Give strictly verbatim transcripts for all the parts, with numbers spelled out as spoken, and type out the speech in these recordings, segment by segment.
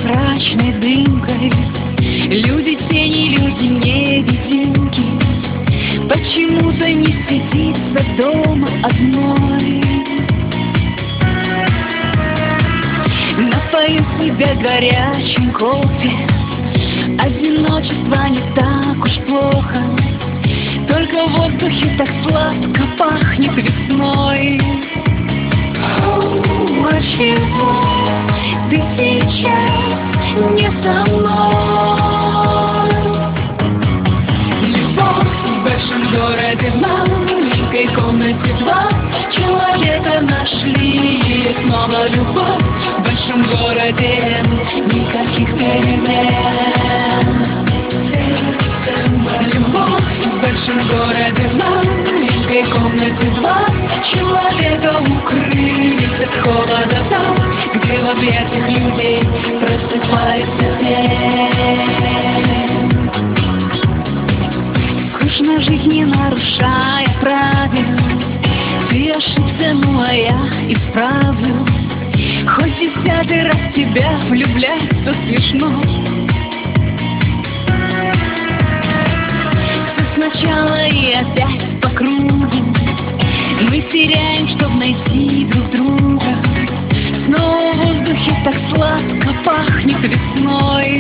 прозрачной дымкой. Люди тени, люди невидимки. Почему-то не сидится дома одной. Напою себя горячим кофе. Одиночество не так уж плохо. Только в воздухе так сладко пахнет весной. А чего ты сейчас не со мной? Любовь в большом городе, в маленькой комнате два человека нашли. И снова любовь в большом городе, никаких перемен. Любовь в большом городе, в маленькой комнате два человека укрылись от холода там, где в объятиях людей просыпается день. Скучно жить, не нарушая правил. Ты ошибся, ну а я исправлю. Хоть десятый раз тебя влюбляться смешно. Все сначала и опять по кругу. Мы теряем, чтоб найти друг друга. Снова в воздухе так сладко пахнет весной.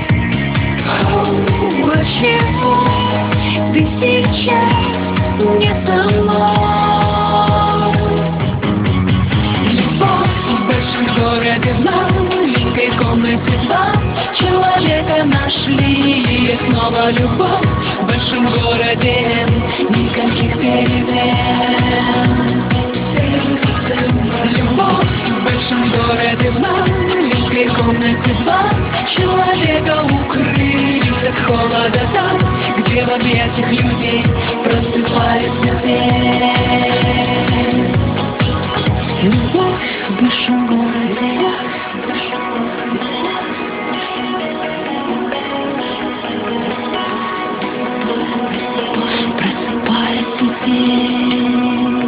А чего ты сейчас не со мной? Любовь в большом городе, в маленькой комнате два человека нашли. И снова любовь в большом городе, никаких перемен. Любовь в большом городе, в маленькой комнате два человека укрылись от холода там, где в объятиях людей просыпается день. Любовь в большом городе. Просыпается день.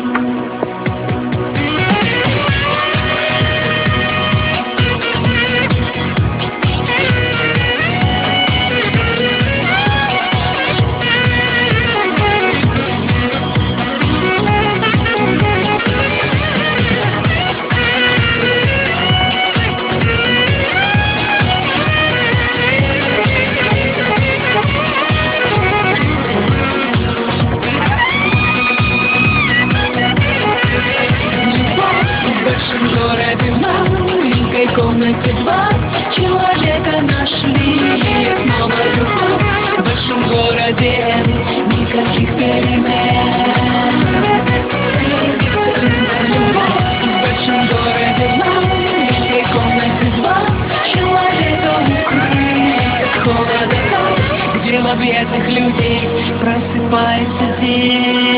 В комнате два человека нашли. И снова любовь в большом городе, никаких перемен. Любовь в большом городе, в маленькой комнате два человека укрылись от холода там, где в объятиях людей просыпается день.